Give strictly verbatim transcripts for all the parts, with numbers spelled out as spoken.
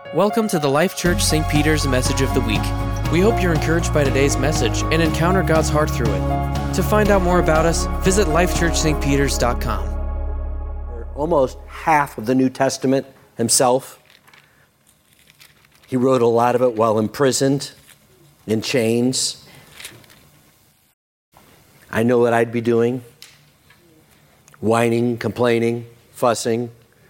Welcome to the Life Church Saint Peter's Message of the Week. We hope you're encouraged by today's message and encounter God's heart through it. To find out more about us, visit life church st peters dot com. Almost half of the New Testament himself. He wrote a lot of it while imprisoned, in chains. I know what I'd be doing. Whining, complaining, fussing.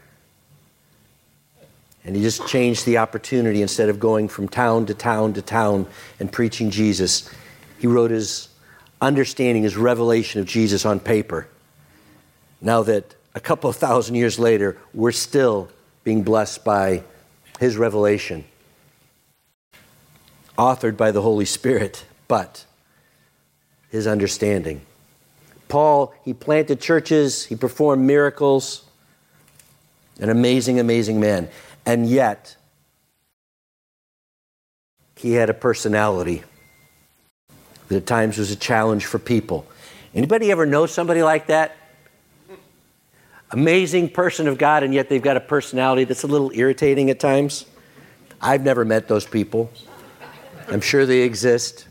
And he just changed the opportunity. Instead of going from town to town to town and preaching Jesus, he wrote his understanding, his revelation of Jesus on paper. Now that a couple of thousand years later, we're still being blessed by his revelation, authored by the Holy Spirit, but his understanding. Paul, he planted churches, he performed miracles, an amazing, amazing man. And yet, he had a personality that at times was a challenge for people. Anybody ever know somebody like that? Amazing person of God, and yet they've got a personality that's a little irritating at times. I've never met those people. I'm sure they exist.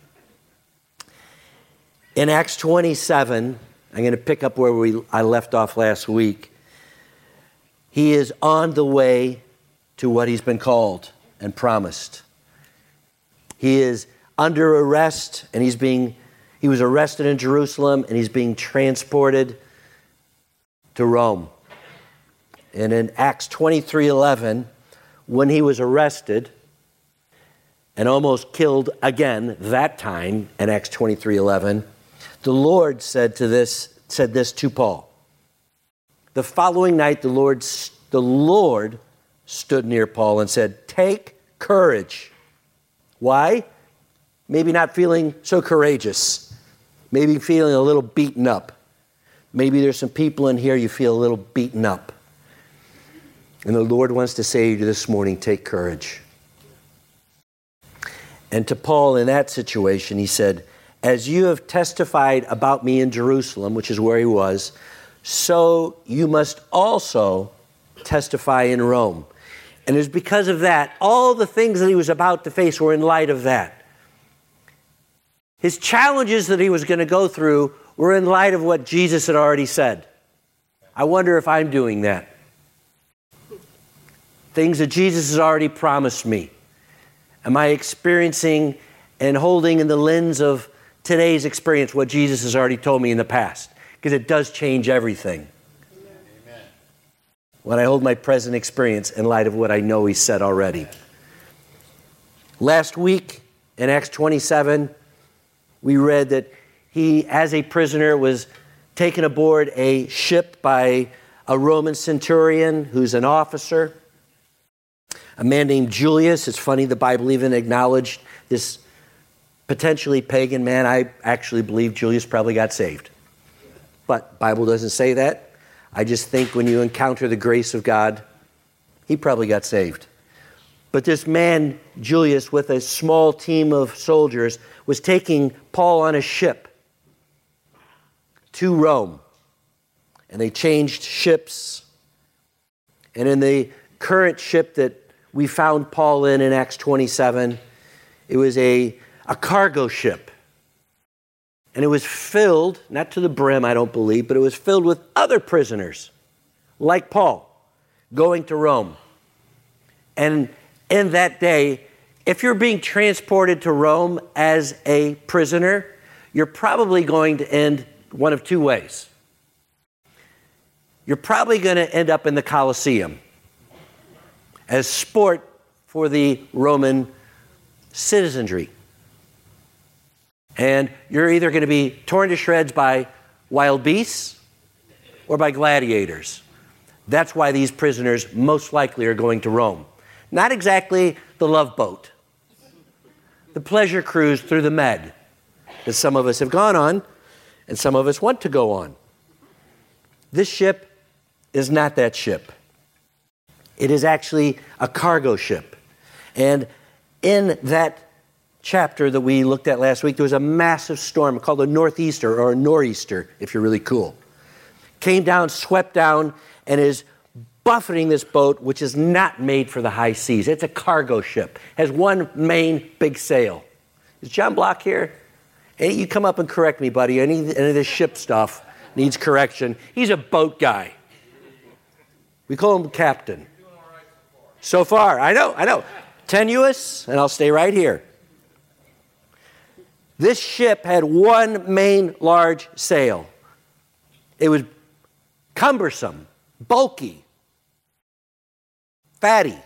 In Acts twenty-seven, I'm going to pick up where we I left off last week. He is on the way to what he's been called and promised. He is under arrest, and he's being he was arrested in Jerusalem, and he's being transported to Rome. And in Acts twenty-three eleven, when he was arrested and almost killed again that time in Acts twenty-three eleven, the Lord said to this said this to Paul. The following night, the Lord, the Lord stood near Paul and said, "Take courage." Why? Maybe not feeling so courageous. Maybe feeling a little beaten up. Maybe there's some people in here you feel a little beaten up. And the Lord wants to say to you this morning, take courage. And to Paul in that situation, he said, "As you have testified about me in Jerusalem," which is where he was, "so you must also testify in Rome." And it was because of that, all the things that he was about to face were in light of that. His challenges that he was going to go through were in light of what Jesus had already said. I wonder if I'm doing that. Things that Jesus has already promised me. Am I experiencing and holding in the lens of today's experience what Jesus has already told me in the past? Because it does change everything. Amen. When I hold my present experience in light of what I know he said already. Last week in Acts twenty-seven, we read that he, as a prisoner, was taken aboard a ship by a Roman centurion who's an officer, a man named Julius. It's funny, the Bible even acknowledged this potentially pagan man. I actually believe Julius probably got saved. But Bible doesn't say that. I just think when you encounter the grace of God, he probably got saved. But this man, Julius, with a small team of soldiers, was taking Paul on a ship to Rome. And they changed ships. And in the current ship that we found Paul in in Acts twenty-seven, it was a, a cargo ship. And it was filled, not to the brim, I don't believe, but it was filled with other prisoners, like Paul, going to Rome. And in that day, if you're being transported to Rome as a prisoner, you're probably going to end one of two ways. You're probably going to end up in the Colosseum as sport for the Roman citizenry. And you're either going to be torn to shreds by wild beasts or by gladiators. That's why these prisoners most likely are going to Rome. Not exactly the Love Boat, the pleasure cruise through the Med that some of us have gone on and some of us want to go on. This ship is not that ship. It is actually a cargo ship. And in that chapter that we looked at last week, there was a massive storm called a northeaster or a nor'easter, if you're really cool. Came down, swept down, and is buffeting this boat, which is not made for the high seas. It's a cargo ship, has one main big sail. Is John Block here? Hey, you come up and correct me, buddy. Any, any of this ship stuff needs correction. He's a boat guy. We call him captain. So far, I know, I know. Tenuous, and I'll stay right here. This ship had one main large sail. It was cumbersome, bulky, fatty.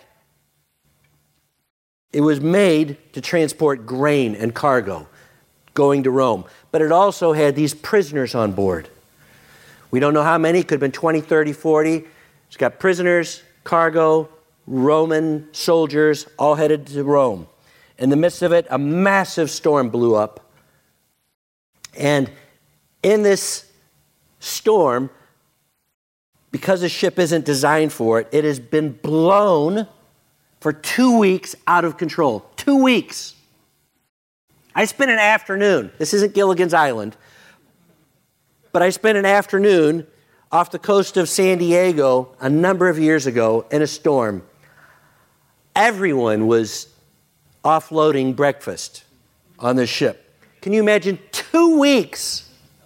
It was made to transport grain and cargo going to Rome. But it also had these prisoners on board. We don't know how many, could have been twenty, thirty, forty. It's got prisoners, cargo, Roman soldiers, all headed to Rome. In the midst of it, a massive storm blew up. And in this storm, because the ship isn't designed for it, it has been blown for two weeks out of control. Two weeks. I spent an afternoon. This isn't Gilligan's Island. But I spent an afternoon off the coast of San Diego a number of years ago in a storm. Everyone was offloading breakfast on this ship. Can you imagine two weeks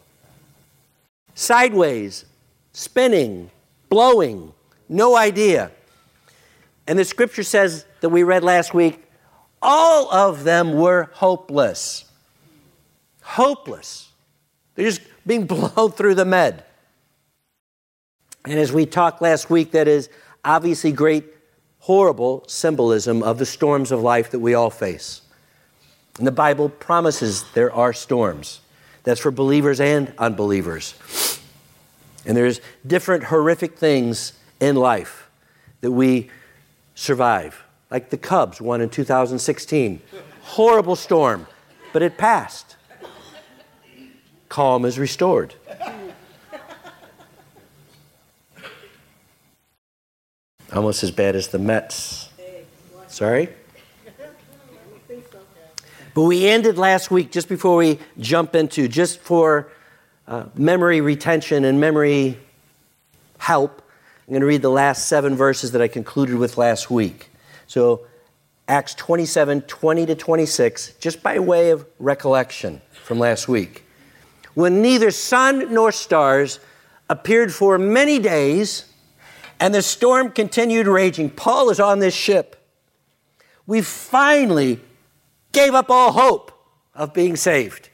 sideways, spinning, blowing, no idea. And the scripture says that we read last week, all of them were hopeless. Hopeless. They're just being blown through the med. And as we talked last week, that is obviously great, horrible symbolism of the storms of life that we all face. And the Bible promises there are storms. That's for believers and unbelievers. And there's different horrific things in life that we survive. Like the Cubs won in two thousand sixteen. Horrible storm, but it passed. Calm is restored. Almost as bad as the Mets. Sorry? But we ended last week, just before we jump into, just for uh, memory retention and memory help, I'm going to read the last seven verses that I concluded with last week. So Acts twenty-seven, twenty to twenty-six, just by way of recollection from last week. When neither sun nor stars appeared for many days, and the storm continued raging, Paul is on this ship. We finally gave up all hope of being saved.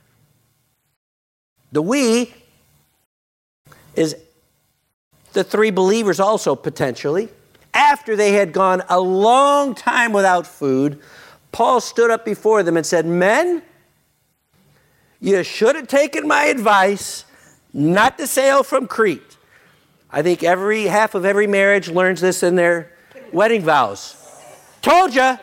The we is the three believers also potentially. After they had gone a long time without food, Paul stood up before them and said, "Men, you should have taken my advice not to sail from Crete." I think every half of every marriage learns this in their wedding vows. Told ya.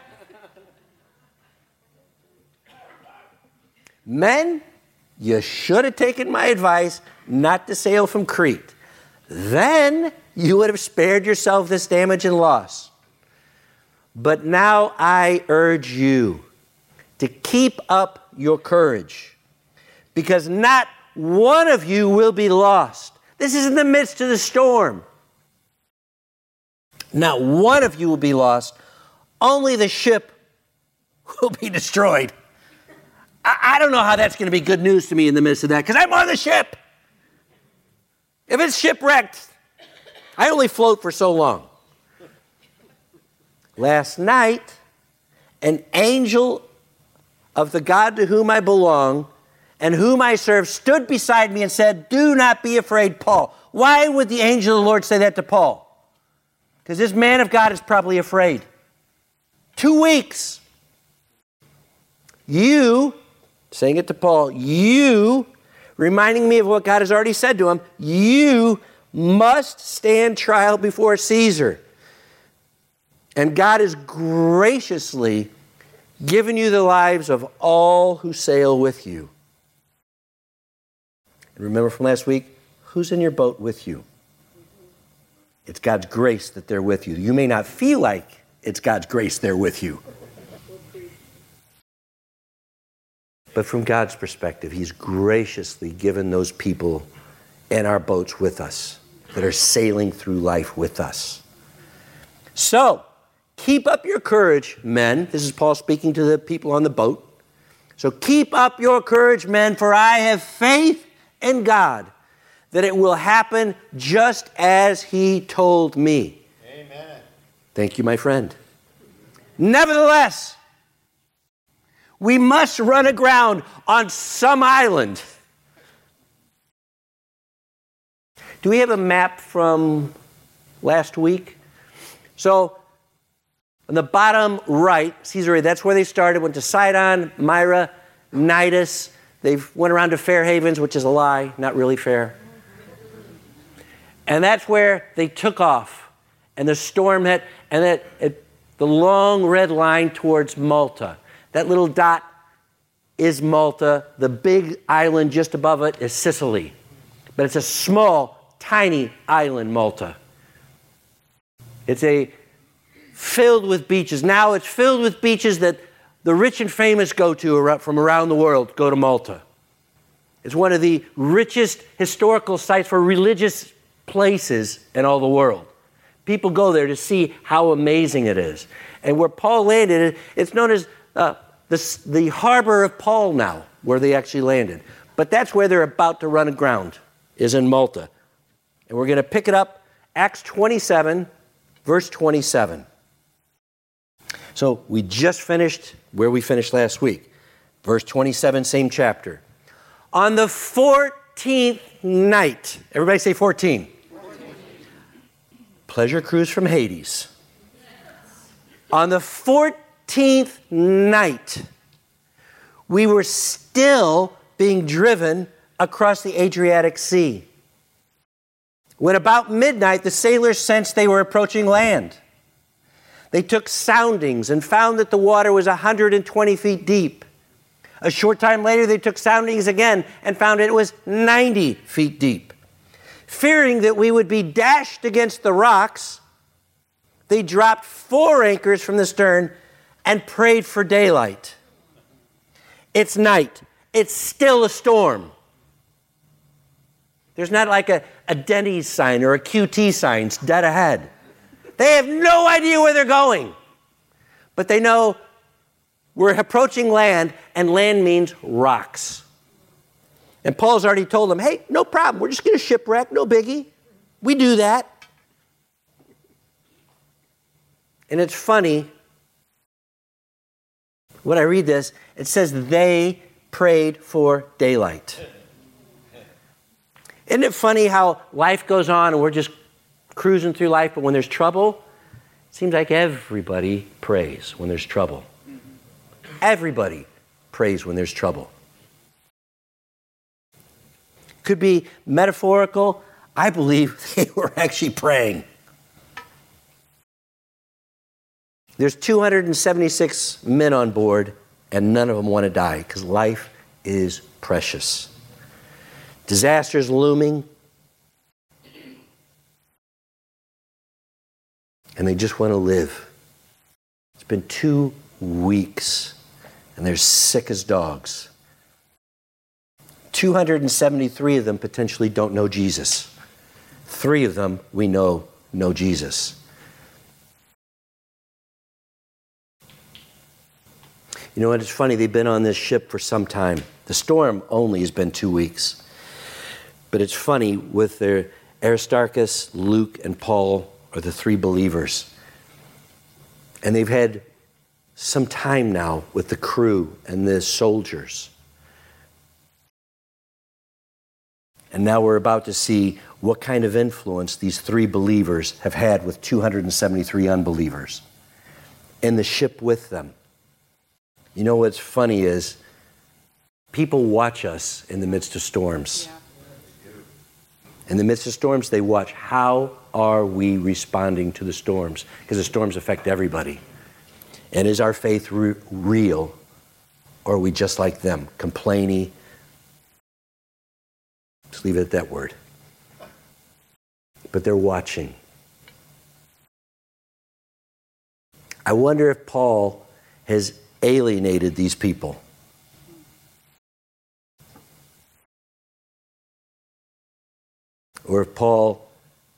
Men, you should have taken my advice not to sail from Crete. Then you would have spared yourself this damage and loss. But now I urge you to keep up your courage, because not one of you will be lost. This is in the midst of the storm. Not one of you will be lost. Only the ship will be destroyed. I, I don't know how that's going to be good news to me in the midst of that, because I'm on the ship. If it's shipwrecked, I only float for so long. Last night, an angel of the God to whom I belong and whom I serve stood beside me and said, "Do not be afraid, Paul." Why would the angel of the Lord say that to Paul? Because this man of God is probably afraid. Two weeks. You, saying it to Paul, you, reminding me of what God has already said to him, you must stand trial before Caesar. And God has graciously given you the lives of all who sail with you. And remember from last week, who's in your boat with you? It's God's grace that they're with you. You may not feel like it's God's grace they're with you. But from God's perspective, He's graciously given those people in our boats with us. that are sailing through life with us. So, keep up your courage, men. This is Paul speaking to the people on the boat. So keep up your courage, men, for I have faith in God that it will happen just as he told me. Amen. Thank you, my friend. Nevertheless, we must run aground on some island. Do we have a map from last week? So, on the bottom right, Caesarea, that's where they started, went to Sidon, Myra, Nidus. They went around to Fair Havens, which is a lie, not really fair. And that's where they took off. And the storm hit, and that it, the long red line towards Malta. That little dot is Malta. The big island just above it is Sicily. But it's a small, tiny island, Malta. It's a filled with beaches. Now it's filled with beaches that the rich and famous go to from around the world, go to Malta. It's one of the richest historical sites for religious places in all the world. People go there to see how amazing it is. And where Paul landed, it's known as uh, the, the harbor of Paul now, where they actually landed. But that's where they're about to run aground, is in Malta. And we're going to pick it up, Acts twenty-seven, verse twenty-seven. So we just finished where we finished last week. Verse twenty-seven, same chapter. On the fourteenth night, everybody say fourteen. fourteen. Pleasure cruise from Hades. On the fourteenth night, we were still being driven across the Adriatic Sea. When about midnight, the sailors sensed they were approaching land. They took soundings and found that the water was one hundred twenty feet deep. A short time later, they took soundings again and found it was ninety feet deep. Fearing that we would be dashed against the rocks, they dropped four anchors from the stern and prayed for daylight. It's night. It's still a storm. There's not like a, a Denny's sign or a Q T sign, it's dead ahead. They have no idea where they're going. But they know we're approaching land, and land means rocks. And Paul's already told them, hey, no problem. We're just going to shipwreck, no biggie. We do that. And it's funny, when I read this, it says they prayed for daylight. Isn't it funny how life goes on and we're just cruising through life, but when there's trouble, it seems like everybody prays when there's trouble. Everybody prays when there's trouble. Could be metaphorical. I believe they were actually praying. There's two hundred seventy-six men on board, and none of them want to die because life is precious. Disaster's looming. And they just want to live. It's been two weeks, and they're sick as dogs. two hundred seventy-three of them potentially don't know Jesus. Three of them we know know Jesus. You know what? It's funny. They've been on this ship for some time. The storm only has been two weeks. But it's funny, with their Aristarchus, Luke, and Paul are the three believers. And they've had some time now with the crew and the soldiers. And now we're about to see what kind of influence these three believers have had with two hundred seventy-three unbelievers in the ship with them. You know what's funny is people watch us in the midst of storms. Yeah. In the midst of storms, they watch how are we responding to the storms, because the storms affect everybody. And is our faith re- real, or are we just like them, complaining? Just leave it at that word. But they're watching. I wonder if Paul has alienated these people. Or if Paul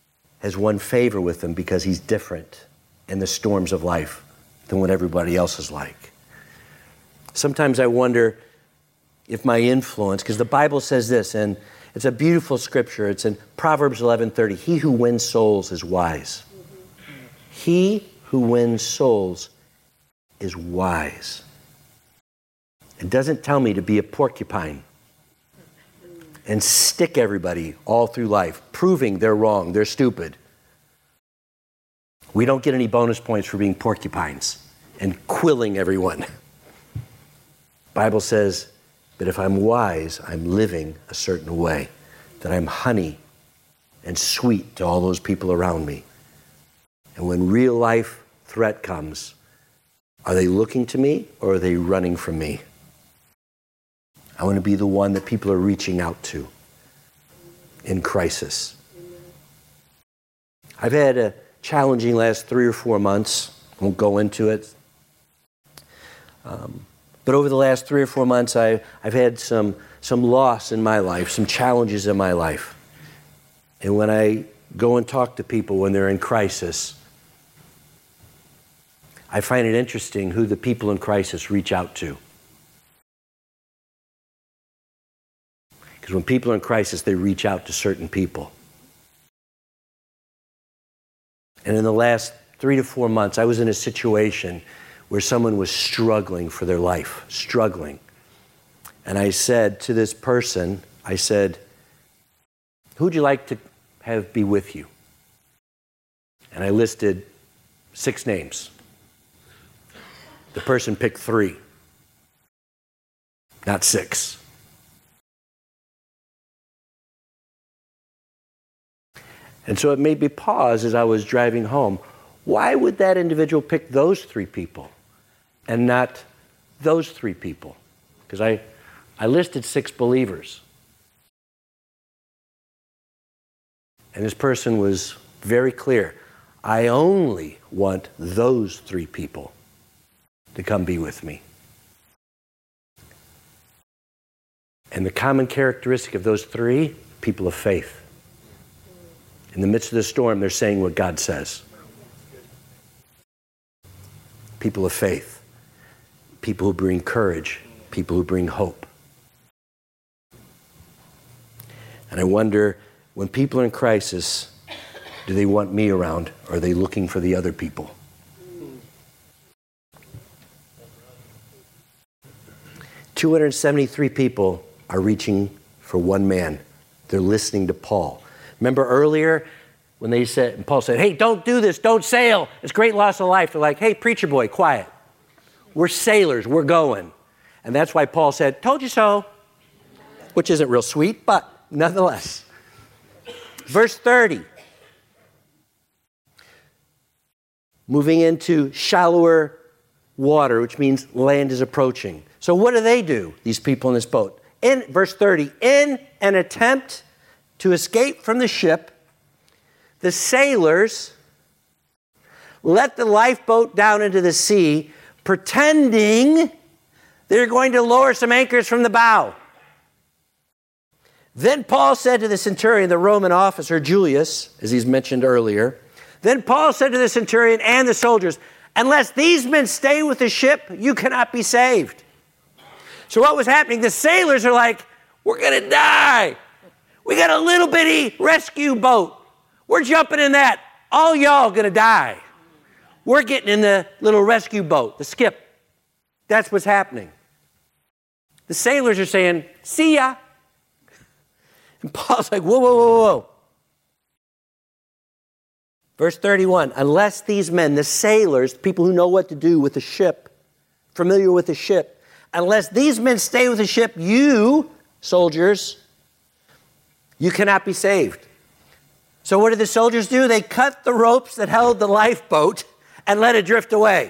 has won favor with him because he's different in the storms of life than what everybody else is like. Sometimes I wonder if my influence, because the Bible says this, and it's a beautiful scripture. It's in Proverbs eleven thirty. He who wins souls is wise. He who wins souls is wise. It doesn't tell me to be a porcupine and stick everybody all through life, proving they're wrong, they're stupid. We don't get any bonus points for being porcupines and quilling everyone. Bible says that if I'm wise, I'm living a certain way, that I'm honey and sweet to all those people around me. And when real life threat comes, are they looking to me or are they running from me? I want to be the one that people are reaching out to in crisis. I've had a challenging last three or four months. I won't go into it. Um, but over the last three or four months, I, I've had some, some loss in my life, some challenges in my life. And when I go and talk to people when they're in crisis, I find it interesting who the people in crisis reach out to. Because when people are in crisis, they reach out to certain people. And in the last three to four months, I was in a situation where someone was struggling for their life, struggling. And I said to this person, I said, who would you like to have be with you? And I listed six names. The person picked three, not six. And so it made me pause as I was driving home. Why would that individual pick those three people and not those three people? Because I, I listed six believers. And this person was very clear. I only want those three people to come be with me. And the common characteristic of those three, people of faith. In the midst of the storm, they're saying what God says. People of faith. People who bring courage. People who bring hope. And I wonder, when people are in crisis, do they want me around, or are they looking for the other people? two hundred seventy-three people are reaching for one man. They're listening to Paul. Remember earlier when they said, Paul said, hey, don't do this, don't sail. It's great loss of life. They're like, hey, preacher boy, quiet. We're sailors, we're going. And that's why Paul said, told you so, which isn't real sweet, but nonetheless. Verse thirty. Moving into shallower water, which means land is approaching. So what do they do, these people in this boat? In verse thirty, in an attempt to escape from the ship, the sailors let the lifeboat down into the sea, pretending they're going to lower some anchors from the bow. Then Paul said to the centurion, the Roman officer, Julius, as he's mentioned earlier, then Paul said to the centurion and the soldiers, unless these men stay with the ship, you cannot be saved. So what was happening? The sailors are like, we're going to die. We got a little bitty rescue boat. We're jumping in that. All y'all going to die. We're getting in the little rescue boat, the skip. That's what's happening. The sailors are saying, see ya. And Paul's like, whoa, whoa, whoa, whoa. Verse thirty-one, unless these men, the sailors, people who know what to do with the ship, familiar with the ship, unless these men stay with the ship, you, soldiers, you cannot be saved. So what did the soldiers do? They cut the ropes that held the lifeboat and let it drift away.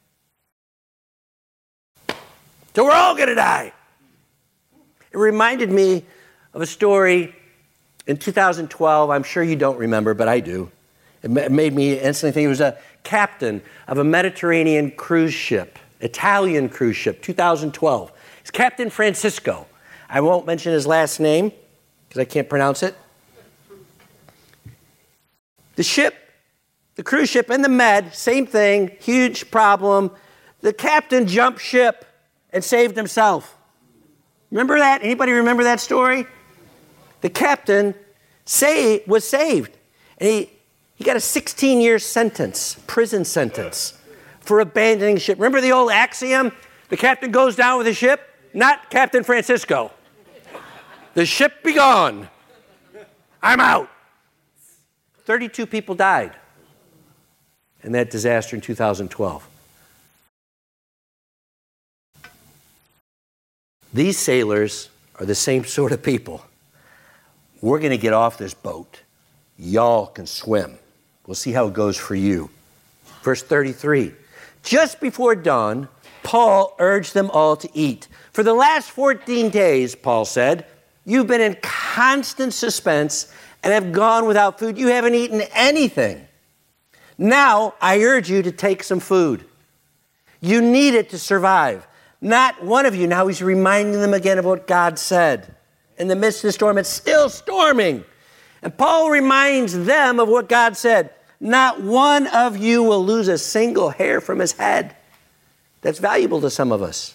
So we're all going to die. It reminded me of a story in two thousand twelve. I'm sure you don't remember, but I do. It made me instantly think. It was a captain of a Mediterranean cruise ship, Italian cruise ship, two thousand twelve. It's Captain Francisco. I won't mention his last name because I can't pronounce it. The ship, the cruise ship and the Med, same thing, huge problem. The captain jumped ship and saved himself. Remember that? Anybody remember that story? The captain say, was saved. And he, he got a sixteen-year sentence, prison sentence, for abandoning ship. Remember the old axiom? The captain goes down with the ship, not Captain Francisco. The ship be gone. I'm out. thirty-two people died in that disaster in two thousand twelve. These sailors are the same sort of people. We're going to get off this boat. Y'all can swim. We'll see how it goes for you. Verse thirty-three. Just before dawn, Paul urged them all to eat. For the last fourteen days, Paul said, you've been in constant suspense and have gone without food. You haven't eaten anything. Now I urge you to take some food. You need it to survive. Not one of you. Now he's reminding them again of what God said. In the midst of the storm, it's still storming. And Paul reminds them of what God said. Not one of you will lose a single hair from his head. That's valuable to some of us.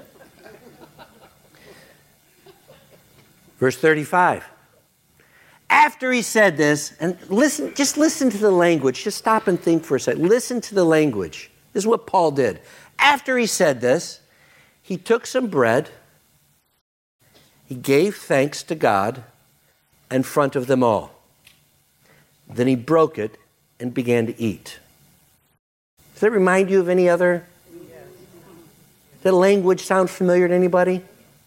Verse thirty-five. After he said this, and listen, just listen to the language. Just stop and think for a second. Listen to the language. This is what Paul did. After he said this, he took some bread, he gave thanks to God in front of them all. Then he broke it and began to eat. Does that remind you of any other? Does that language sound familiar to anybody?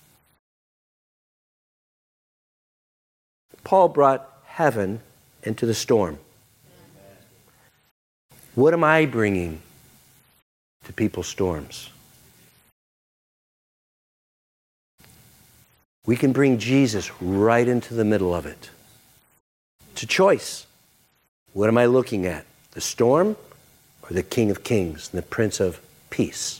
Paul brought heaven into the storm. What am I bringing to people's storms? We can bring Jesus right into the middle of it. It's a choice. What am I looking at? The storm or the King of Kings and the Prince of Peace?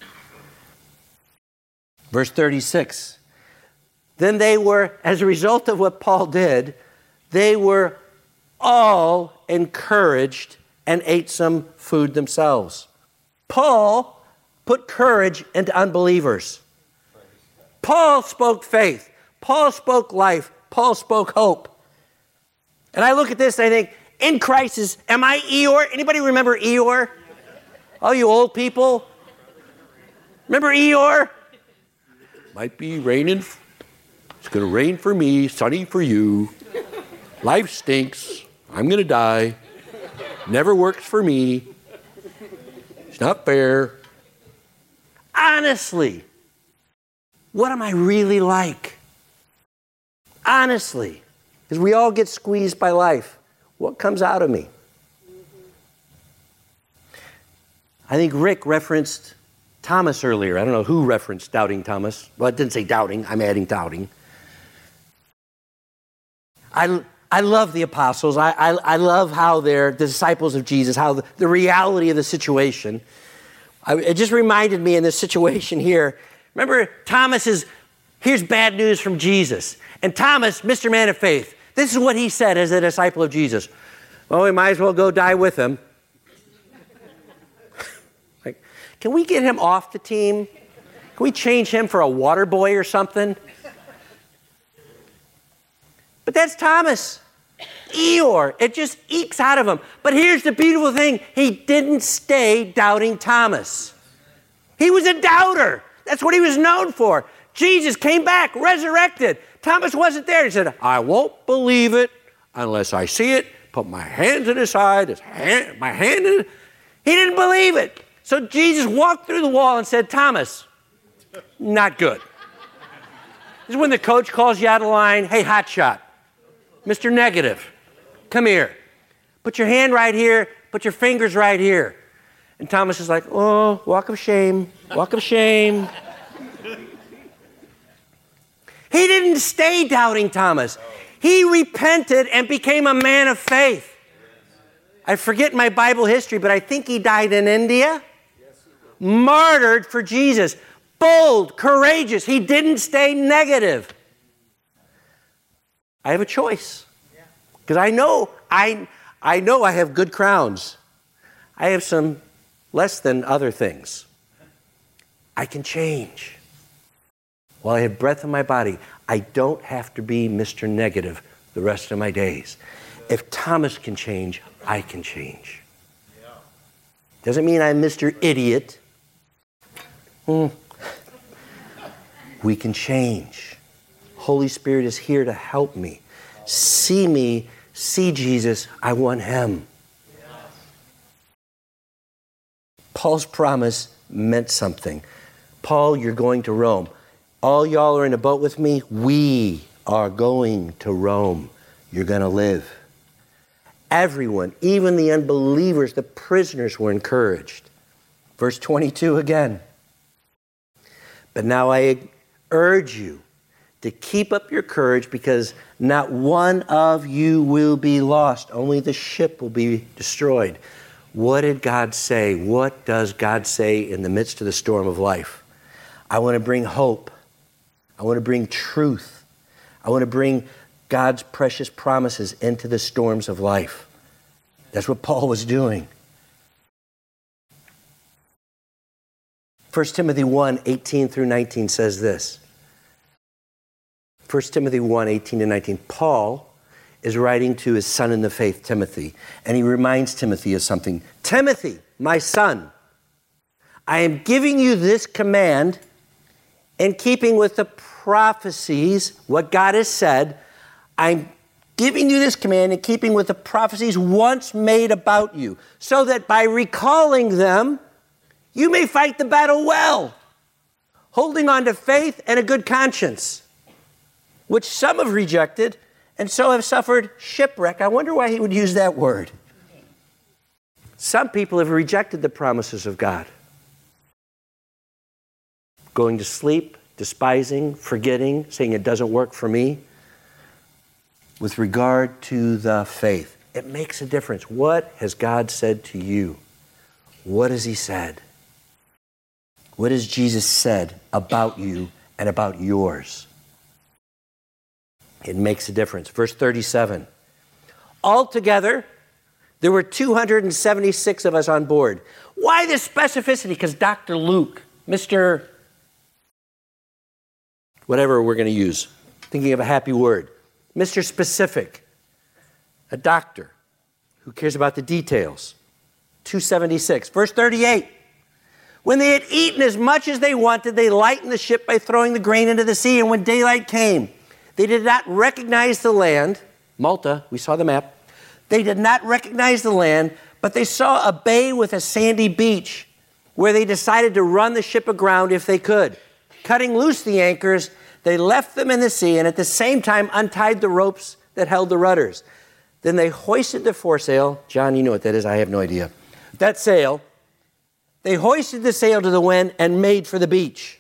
Verse thirty-six. Then they were, as a result of what Paul did, they were all encouraged and ate some food themselves. Paul put courage into unbelievers. Paul spoke faith. Paul spoke life. Paul spoke hope. And I look at this and I think, in crisis, am I Eeyore? Anybody remember Eeyore? All you old people? Remember Eeyore? Might be raining. It's going to rain for me, sunny for you. Life stinks. I'm going to die. Never works for me. It's not fair. Honestly, what am I really like? Honestly, because we all get squeezed by life. What comes out of me? I think Rick referenced Thomas earlier. I don't know who referenced doubting Thomas. Well, it didn't say doubting. I'm adding doubting. I, I love the apostles. I, I, I love how they're the disciples of Jesus, how the, the reality of the situation. I, it just reminded me in this situation here. Remember, Thomas is, here's bad news from Jesus. And Thomas, Mister Man of Faith, this is what he said as a disciple of Jesus. Well, we might as well go die with him. Like, can we get him off the team? Can we change him for a water boy or something? But that's Thomas. Eeyore. It just ekes out of him. But here's the beautiful thing. He didn't stay doubting Thomas. He was a doubter. That's what he was known for. Jesus came back, resurrected. Thomas wasn't there. He said, I won't believe it unless I see it. Put my hands in his side, his hand, my hand in it. He didn't believe it. So Jesus walked through the wall and said, Thomas, not good. This is when the coach calls you out of line. Hey, hot shot. Mister Negative, come here. Put your hand right here. Put your fingers right here. And Thomas is like, oh, walk of shame, walk of shame. He didn't stay doubting Thomas. He repented and became a man of faith. I forget my Bible history, but I think he died in India. Martyred for Jesus. Bold, courageous. He didn't stay negative. I have a choice. Because I know I, I know I have good crowns. I have some less than other things. I can change. While I have breath in my body, I don't have to be Mister Negative the rest of my days. If Thomas can change, I can change. Doesn't mean I'm Mister Idiot. Hmm. We can change. Holy Spirit is here to help me. See me, see Jesus, I want him. Paul's promise meant something. Paul, you're going to Rome. All y'all are in a boat with me. We are going to Rome. You're going to live. Everyone, even the unbelievers, the prisoners were encouraged. Verse twenty-two again. But now I urge you to keep up your courage, because not one of you will be lost. Only the ship will be destroyed. What did God say? What does God say in the midst of the storm of life? I want to bring hope. I want to bring truth. I want to bring God's precious promises into the storms of life. That's what Paul was doing. First Timothy one, eighteen through nineteen says this. First Timothy one, eighteen to nineteen. Paul is writing to his son in the faith, Timothy, and he reminds Timothy of something. Timothy, my son, I am giving you this command in keeping with the prophecies, what God has said. I'm giving you this command in keeping with the prophecies once made about you, so that by recalling them, you may fight the battle well, holding on to faith and a good conscience, which some have rejected and so have suffered shipwreck. I wonder why he would use that word. Some people have rejected the promises of God, going to sleep, despising, forgetting, saying it doesn't work for me. With regard to the faith, it makes a difference. What has God said to you? What has he said? What has Jesus said about you and about yours? It makes a difference. Verse thirty-seven. Altogether, there were two hundred seventy-six of us on board. Why this specificity? Because Doctor Luke, Mister whatever we're going to use, thinking of a happy word, Mister Specific, a doctor who cares about the details. two seventy-six. Verse thirty-eight. When they had eaten as much as they wanted, they lightened the ship by throwing the grain into the sea. And when daylight came, they did not recognize the land. Malta, we saw the map. They did not recognize the land, but they saw a bay with a sandy beach where they decided to run the ship aground if they could. Cutting loose the anchors, they left them in the sea and at the same time untied the ropes that held the rudders. Then they hoisted the foresail. John, you know what that is. I have no idea. That sail. They hoisted the sail to the wind and made for the beach.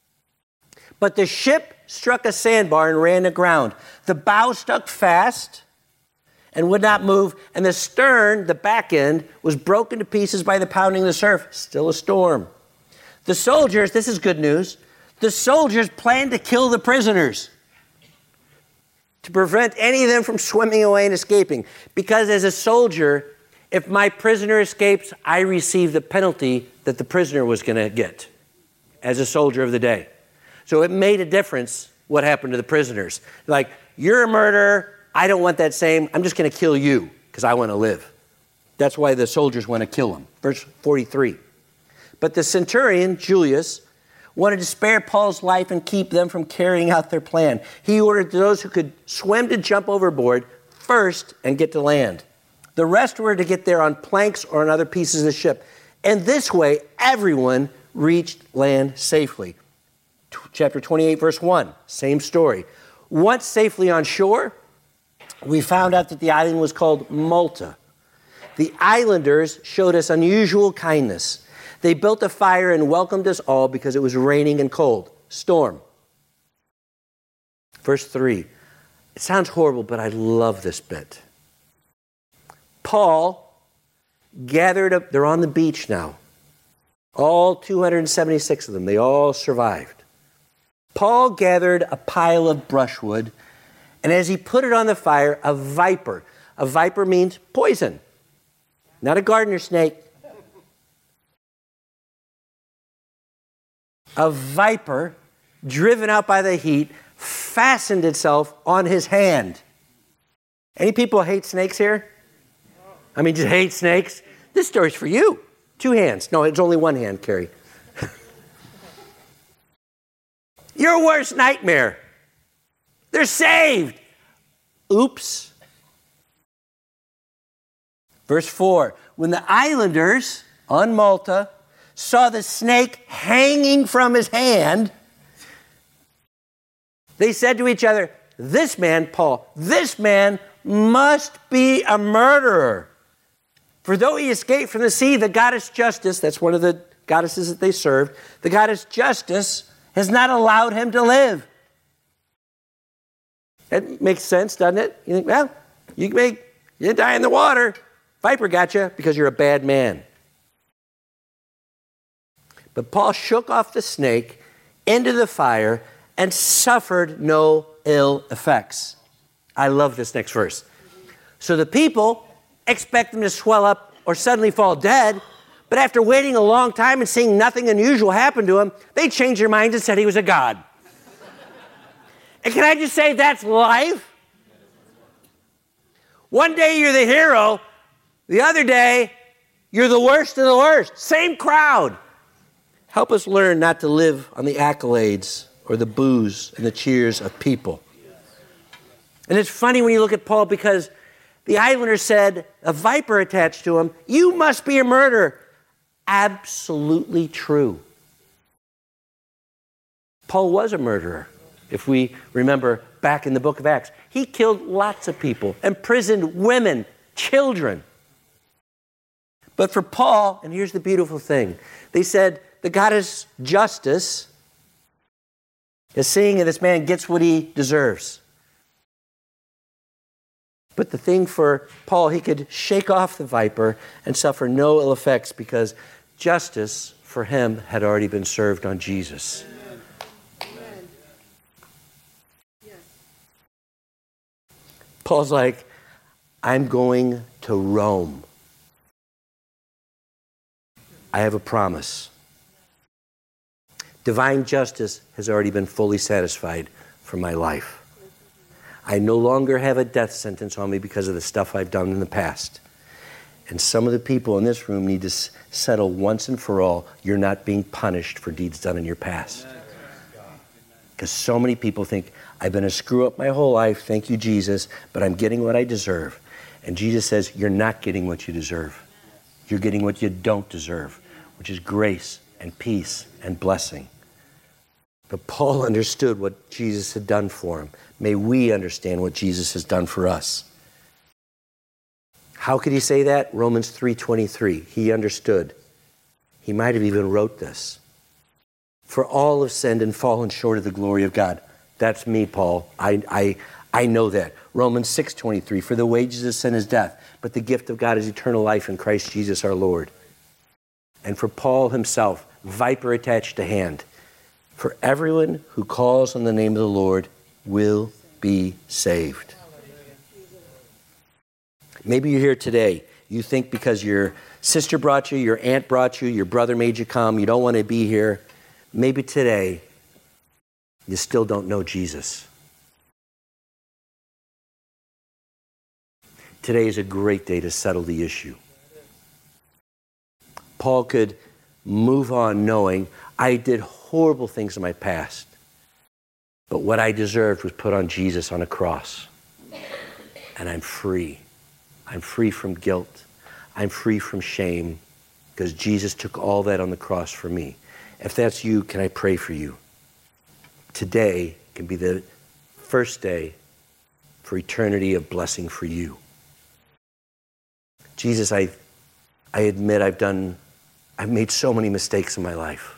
But the ship struck a sandbar and ran aground. The bow stuck fast and would not move, and the stern, the back end, was broken to pieces by the pounding of the surf. Still a storm. The soldiers, this is good news, the soldiers planned to kill the prisoners to prevent any of them from swimming away and escaping. Because as a soldier, if my prisoner escapes, I receive the penalty that the prisoner was going to get as a soldier of the day. So it made a difference what happened to the prisoners. Like, you're a murderer. I don't want that same. I'm just going to kill you because I want to live. That's why the soldiers want to kill him. Verse forty-three. But the centurion, Julius, wanted to spare Paul's life and keep them from carrying out their plan. He ordered those who could swim to jump overboard first and get to land. The rest were to get there on planks or on other pieces of the ship. And this way, everyone reached land safely. Chapter twenty-eight, verse one, same story. Once safely on shore, we found out that the island was called Malta. The islanders showed us unusual kindness. They built a fire and welcomed us all because it was raining and cold. Storm. Verse three. It sounds horrible, but I love this bit. Paul gathered up, they're on the beach now. All two hundred seventy-six of them, they all survived. Paul gathered a pile of brushwood, and as he put it on the fire, a viper, A viper means poison, not a gardener snake. A viper, driven out by the heat, fastened itself on his hand. Any people hate snakes here? I mean, just hate snakes? This story's for you. Two hands. No, it's only one hand, Carrie. Your worst nightmare. They're saved. Oops. Verse four, when the islanders on Malta saw the snake hanging from his hand, they said to each other, this man, Paul, this man must be a murderer. For though he escaped from the sea, the goddess Justice, that's one of the goddesses that they served, the goddess Justice has not allowed him to live. That makes sense, doesn't it? You think, well, you can make, you didn't die in the water. Viper got you because you're a bad man. But Paul shook off the snake into the fire and suffered no ill effects. I love this next verse. So the people expect him to swell up or suddenly fall dead, but after waiting a long time and seeing nothing unusual happen to him, they changed their minds and said he was a god. And can I just say that's life? One day you're the hero, the other day you're the worst of the worst. Same crowd. Help us learn not to live on the accolades or the boos and the cheers of people. And it's funny when you look at Paul because the islanders said, a viper attached to him, you must be a murderer. Absolutely true. Paul was a murderer, if we remember back in the book of Acts. He killed lots of people, imprisoned women, children. But for Paul, and here's the beautiful thing, they said the goddess Justice is seeing that this man gets what he deserves. But the thing for Paul, he could shake off the viper and suffer no ill effects because justice for him had already been served on Jesus. Amen. Yes. Paul's like, I'm going to Rome. I have a promise. Divine justice has already been fully satisfied for my life. I no longer have a death sentence on me because of the stuff I've done in the past. And some of the people in this room need to s- settle once and for all, you're not being punished for deeds done in your past. Because so many people think, I've been a screw up my whole life, thank you, Jesus, but I'm getting what I deserve. And Jesus says, you're not getting what you deserve. You're getting what you don't deserve, which is grace and peace and blessing. But Paul understood what Jesus had done for him. May we understand what Jesus has done for us. How could he say that? Romans three twenty-three. He understood. He might have even wrote this. For all have sinned and fallen short of the glory of God. That's me, Paul. I, I, I know that. Romans six twenty-three. For the wages of sin is death, but the gift of God is eternal life in Christ Jesus our Lord. And for Paul himself, viper attached to hand. For everyone who calls on the name of the Lord will be saved. Maybe you're here today. You think because your sister brought you, your aunt brought you, your brother made you come, you don't want to be here. Maybe today you still don't know Jesus. Today is a great day to settle the issue. Paul could move on knowing I did horrible things in my past, but what I deserved was put on Jesus on a cross. And I'm free. I'm free from guilt. I'm free from shame because Jesus took all that on the cross for me. If that's you, can I pray for you? Today can be the first day for eternity of blessing for you. Jesus, I, I admit I've done, I've made so many mistakes in my life.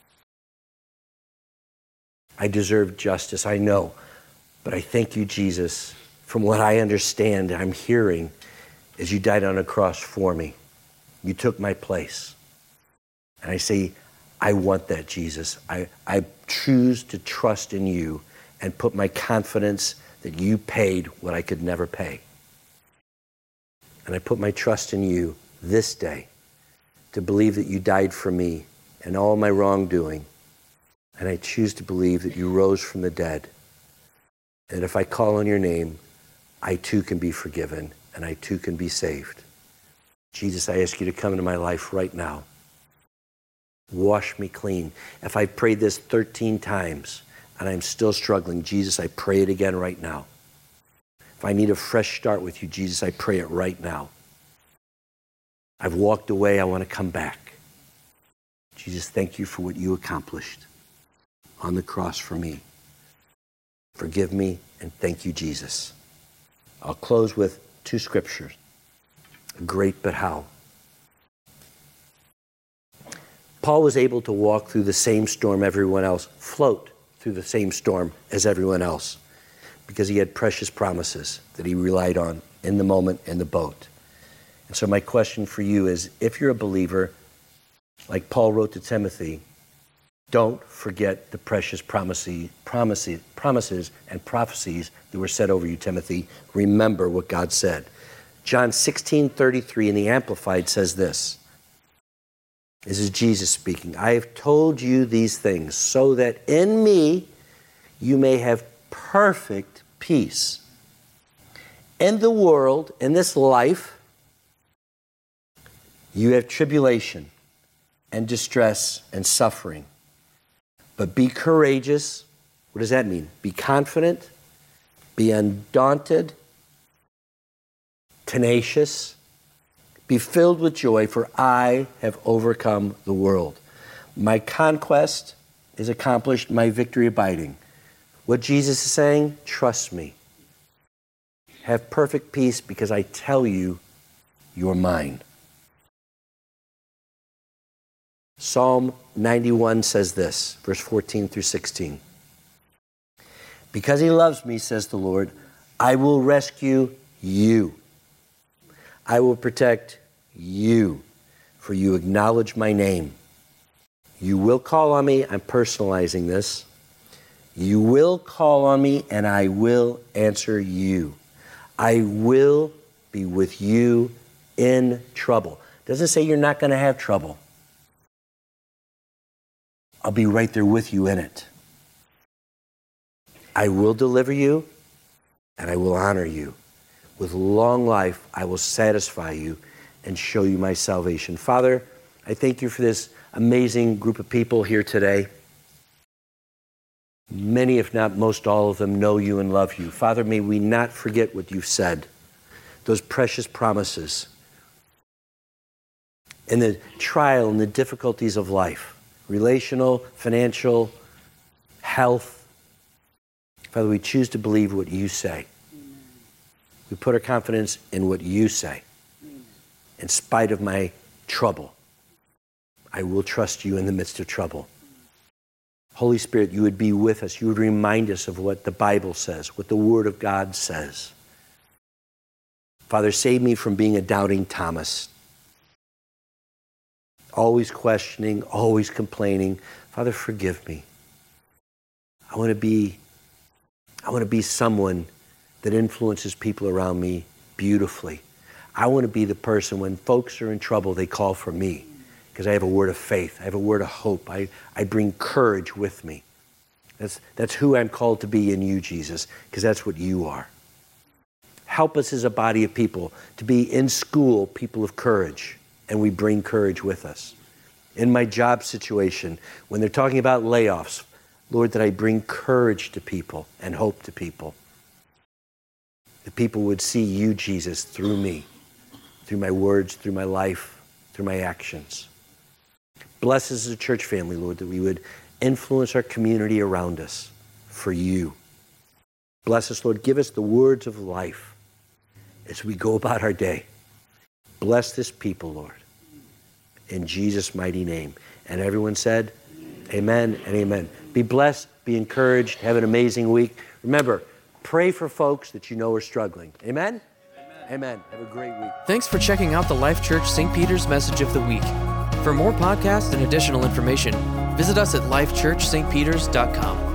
I deserve justice, I know. But I thank you, Jesus, from what I understand, I'm hearing, is you died on a cross for me. You took my place. And I say, I want that, Jesus. I, I choose to trust in you and put my confidence that you paid what I could never pay. And I put my trust in you this day to believe that you died for me and all my wrongdoing. And I choose to believe that you rose from the dead. And if I call on your name, I too can be forgiven and I too can be saved. Jesus, I ask you to come into my life right now. Wash me clean. If I prayed this thirteen times and I'm still struggling, Jesus, I pray it again right now. If I need a fresh start with you, Jesus, I pray it right now. I've walked away, I want to come back. Jesus, thank you for what you accomplished on the cross for me. Forgive me and thank you, Jesus. I'll close with two scriptures. Great, but how? Paul was able to walk through the same storm everyone else, float through the same storm as everyone else, because he had precious promises that he relied on in the moment in the boat. And so my question for you is, if you're a believer, like Paul wrote to Timothy, don't forget the precious promises, promises, promises and prophecies that were said over you, Timothy. Remember what God said. John sixteen thirty-three in the Amplified says this. This is Jesus speaking. I have told you these things so that in me you may have perfect peace. In the world, in this life, you have tribulation and distress and suffering. But be courageous. What does that mean? Be confident, be undaunted, tenacious, be filled with joy, for I have overcome the world. My conquest is accomplished, my victory abiding. What Jesus is saying, trust me. Have perfect peace because I tell you, you're mine. Psalm ninety-one says this, verse fourteen through sixteen. Because he loves me, says the Lord, I will rescue you. I will protect you, for you acknowledge my name. You will call on me. I'm personalizing this. You will call on me, and I will answer you. I will be with you in trouble. Doesn't say you're not going to have trouble. I'll be right there with you in it. I will deliver you, and I will honor you. With long life, I will satisfy you and show you my salvation. Father, I thank you for this amazing group of people here today. Many, if not most all of them, know you and love you. Father, may we not forget what you've said, those precious promises. In the trial and the difficulties of life, relational, financial, health, Father, we choose to believe what you say. We put our confidence in what you say. In spite of my trouble, I will trust you in the midst of trouble. Holy Spirit, you would be with us. You would remind us of what the Bible says, what the Word of God says. Father, save me from being a doubting Thomas. Always questioning, always complaining. Father, forgive me. I want to be, I want to be someone that influences people around me beautifully. I want to be the person when folks are in trouble, they call for me because I have a word of faith. I have a word of hope. I, I bring courage with me. That's, that's who I'm called to be in you, Jesus, because that's what you are. Help us as a body of people to be in school people of courage, and we bring courage with us. In my job situation, when they're talking about layoffs, Lord, that I bring courage to people and hope to people. That people would see you, Jesus, through me, through my words, through my life, through my actions. Bless us as a church family, Lord, that we would influence our community around us for you. Bless us, Lord. Give us the words of life as we go about our day. Bless this people, Lord, in Jesus' mighty name. And everyone said, amen and amen. Be blessed, be encouraged, have an amazing week. Remember, pray for folks that you know are struggling. Amen? Amen. Amen. Have a great week. Thanks for checking out the Life Church Saint Peter's Message of the Week. For more podcasts and additional information, visit us at life church st peters dot com.